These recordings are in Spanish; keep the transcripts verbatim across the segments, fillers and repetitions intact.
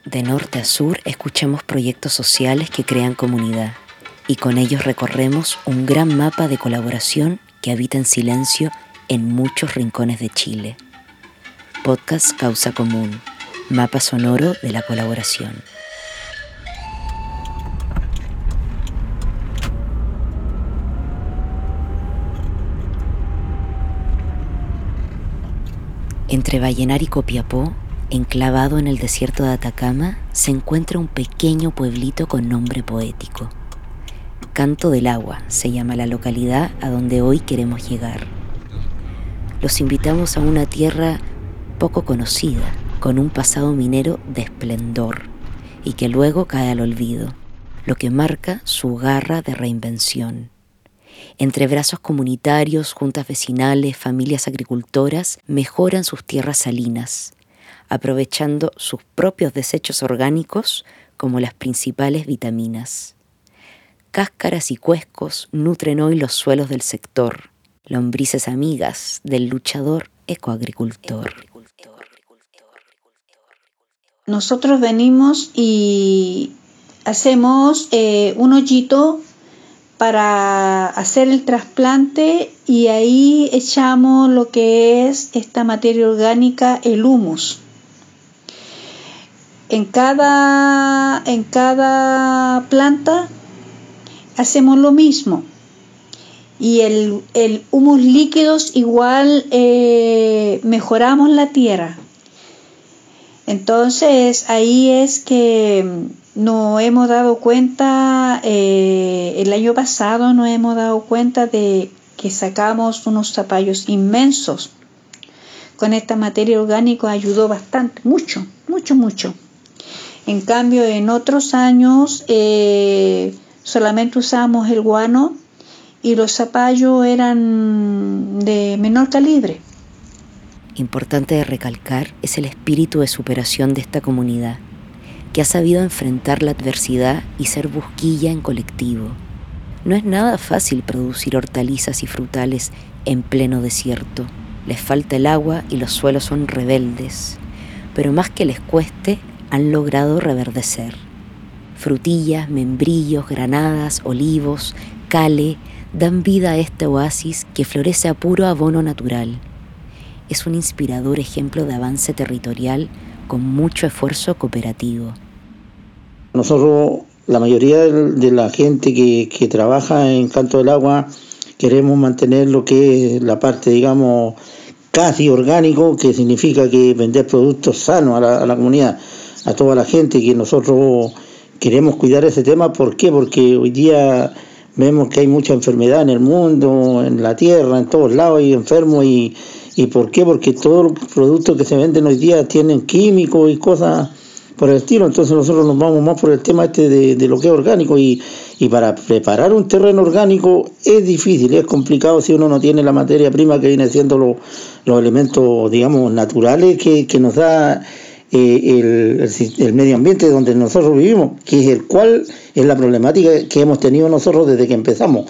De norte a sur escuchamos proyectos sociales que crean comunidad y con ellos recorremos un gran mapa de colaboración que habita en silencio en muchos rincones de Chile. Podcast Causa Común, mapa sonoro de la colaboración. Entre Vallenar y Copiapó, enclavado en el desierto de Atacama, se encuentra un pequeño pueblito con nombre poético. Canto del Agua se llama la localidad a donde hoy queremos llegar. Los invitamos a una tierra poco conocida, con un pasado minero de esplendor y que luego cae al olvido, lo que marca su garra de reinvención. Entre brazos comunitarios, juntas vecinales, familias agricultoras mejoran sus tierras salinas, aprovechando sus propios desechos orgánicos como las principales vitaminas. Cáscaras y cuescos nutren hoy los suelos del sector, lombrices amigas del luchador ecoagricultor. Nosotros venimos y hacemos eh, un hoyito para hacer el trasplante y ahí echamos lo que es esta materia orgánica, el humus. En cada, en cada planta hacemos lo mismo y el, el humus líquidos igual eh, mejoramos la tierra. Entonces ahí es que nos hemos dado cuenta, eh, el año pasado nos hemos dado cuenta de que sacamos unos zapallos inmensos. Con esta materia orgánica ayudó bastante, mucho, mucho, mucho. En cambio, en otros años eh, solamente usábamos el guano y los zapallos eran de menor calibre. Importante de recalcar es el espíritu de superación de esta comunidad, que ha sabido enfrentar la adversidad y ser busquilla en colectivo. No es nada fácil producir hortalizas y frutales en pleno desierto. Les falta el agua y los suelos son rebeldes, pero más que les cueste, han logrado reverdecer. Frutillas, membrillos, granadas, olivos, cale, dan vida a este oasis que florece a puro abono natural. Es un inspirador ejemplo de avance territorial con mucho esfuerzo cooperativo. Nosotros, la mayoría de la gente que, que trabaja en Canto del Agua, queremos mantener lo que es la parte, digamos, casi orgánico, que significa que vender productos sanos a la, a la comunidad, a toda la gente, que nosotros queremos cuidar ese tema. ¿Por qué? Porque hoy día vemos que hay mucha enfermedad en el mundo, en la tierra, en todos lados hay enfermos. ¿Y, y por qué? Porque todos los productos que se venden hoy día tienen químicos y cosas por el estilo. Entonces nosotros nos vamos más por el tema este de, de lo que es orgánico. Y, y para preparar un terreno orgánico es difícil, es complicado si uno no tiene la materia prima que viene siendo lo, los elementos, digamos, naturales que, que nos da eh, el, el, el medio ambiente donde nosotros vivimos, que es el cual es la problemática que hemos tenido nosotros desde que empezamos.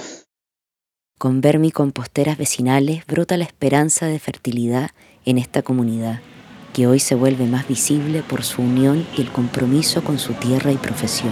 Con vermicomposteras vecinales brota la esperanza de fertilidad en esta comunidad, que hoy se vuelve más visible por su unión y el compromiso con su tierra y profesión.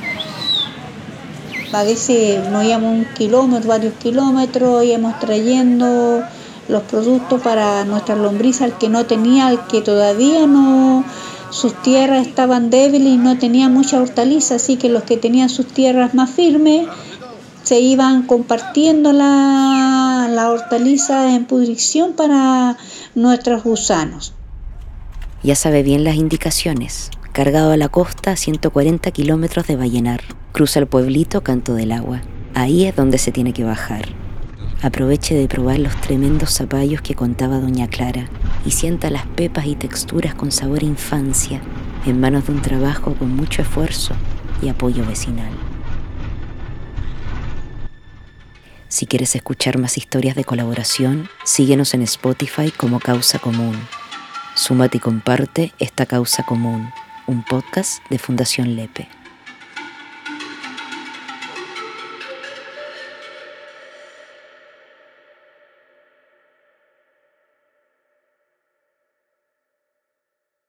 A veces nos íbamos un kilómetro, varios kilómetros, íbamos trayendo los productos para nuestras lombrices, al que no tenía, al que todavía no, sus tierras estaban débiles y no tenía mucha hortaliza, así que los que tenían sus tierras más firmes se iban compartiendo la, la hortaliza en pudrición para nuestros gusanos. Ya sabe bien las indicaciones. Cargado a la costa a ciento cuarenta kilómetros de Vallenar. Cruza el pueblito Canto del Agua. Ahí es donde se tiene que bajar. Aproveche de probar los tremendos zapallos que contaba doña Clara y sienta las pepas y texturas con sabor a infancia en manos de un trabajo con mucho esfuerzo y apoyo vecinal. Si quieres escuchar más historias de colaboración, síguenos en Spotify como Causa Común. Súmate y comparte esta Causa Común, un podcast de Fundación Lepe.